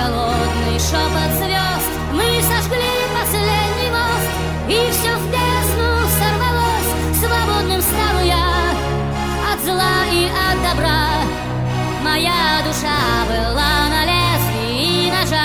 холодный шепот звезд. Мы сожгли последний мост, и все в бездну сорвалось. Свободным стану я от зла и от добра. Моя душа была на лезвии ножа.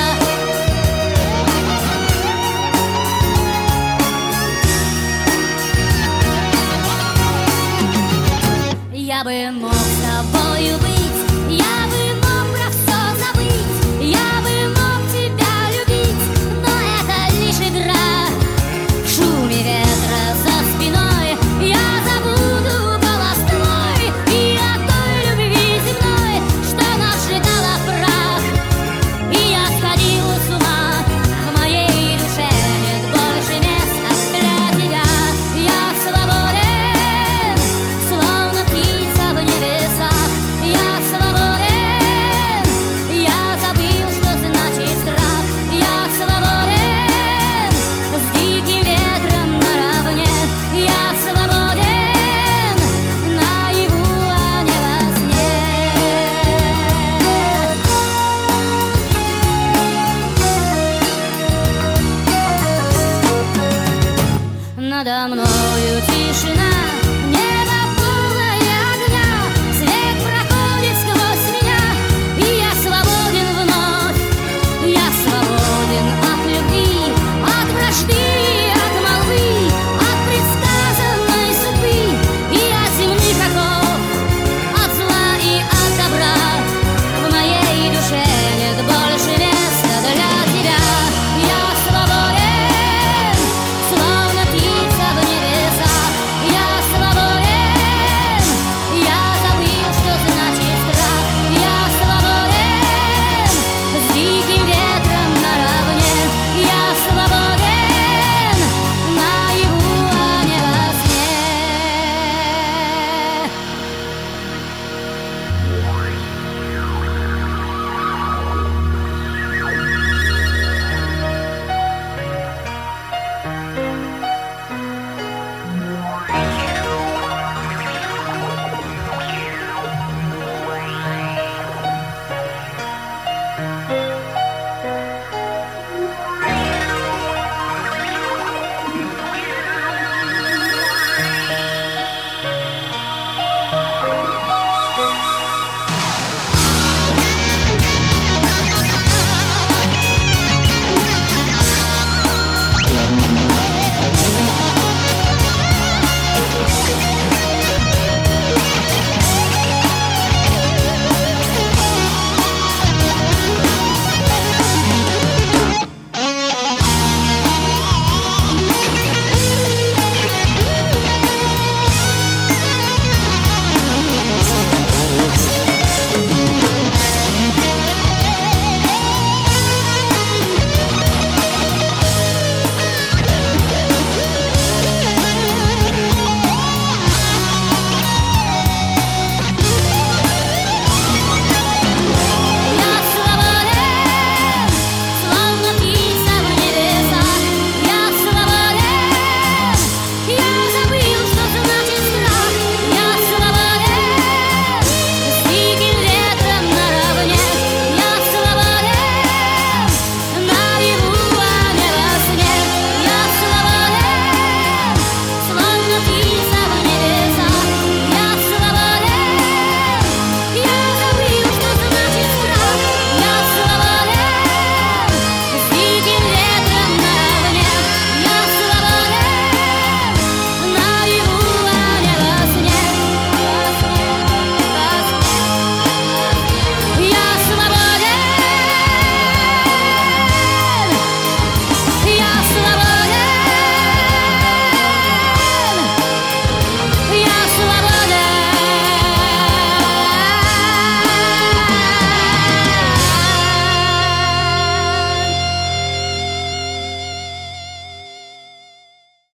Я бы мог с тобою быть, я бы мог про все забыть, я бы мог тебя любить, но это лишь игра. В шуме ветра за спиной я забуду голос твой и о той любви земной, что нас сжигала в прах. И я сходила с ума, в моей душе нет больше места для тебя. Я свободен, словно птица в небесах. Я свободен, я забыл, что значит страх. Я свободен, с диким ветром наравне. Я свободен, наяву, а не во сне. Надо мною тишина,